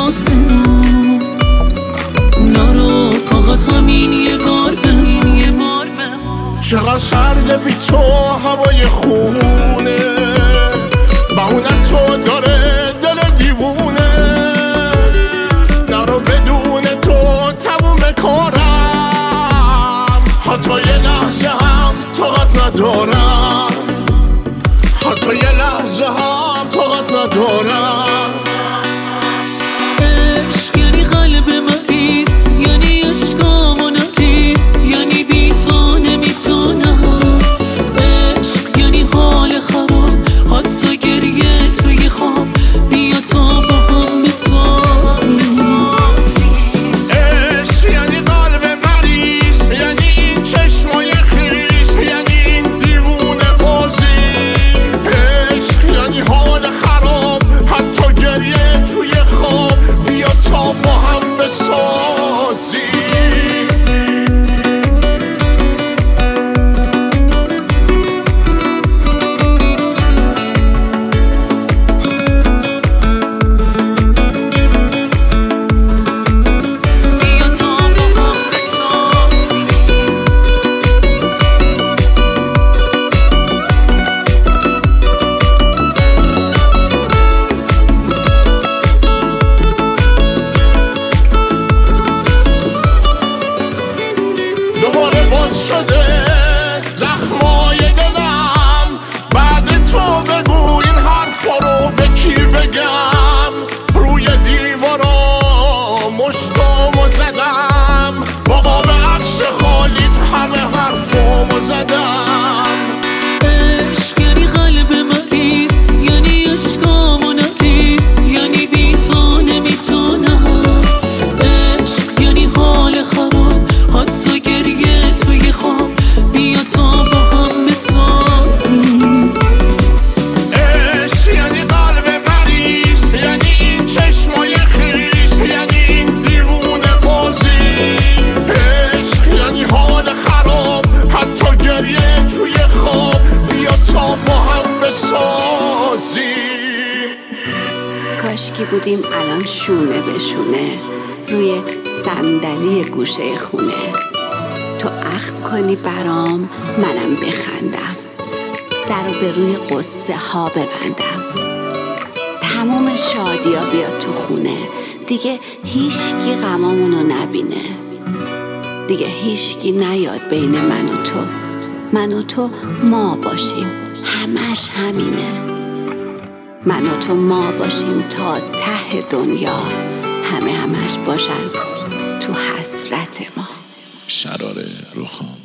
آسمون. نرو فقط همین یه بار بمون. چقدر سرده بی تو هوای خونه، بهونه تو داره دل دیوونه. نرو بدون تو تموم کارم، حتی یه لحظه هم طاقت ندارم، حتی یه لحظه هم طاقت ندارم. عشق یعنی قلب مریض، یعنی عشقامو نریز، یعنی بی تو نمیتونم. عشق یعنی حال خراب، حتی گریه توی خواب. بیا تا با هم بسازیم. عشق یعنی قلب مریض، یعنی این چشمای خیس، یعنی این دیوونه بازی. عشق یعنی حال خراب، حتی گریه توی خواب. بیا تا با هم بسازیم. دوباره باز شده زخمای دلم، بعد تو بگو این حرفا رو به کی بگم. روی دیوارا مشتامو زدم، بابا به عکس خالیت همه حرفامو زدم. عشق یعنی قلب مریض، یعنی عشقامو نریز، یعنی بی تو نمیتونم. عشق یعنی حال خراب، حتی گریه توی خواب. بیا تا با هم بسازیم. عشق یعنی قلب مریض، یعنی این چشمای خیس، یعنی این دیوونه بازی. عشق یعنی حال خراب، حتی گریه توی خواب. بیا تا با هم بسازیم. کاشکی بودیم الان شونه به شونه روی صندلی گوشه خونه. تو اخم کنی برام، منم بخندم، درو به روی قصه ها ببندم. تمام شادیا بیاد تو خونه، دیگه هیچکی غمامونو نبینه. دیگه هیچکی نیاد بین من و تو ما باشیم، همش همینه. من و تو ما باشیم تا ته دنیا، همش باشن تو حسرت ما. شرار رخام.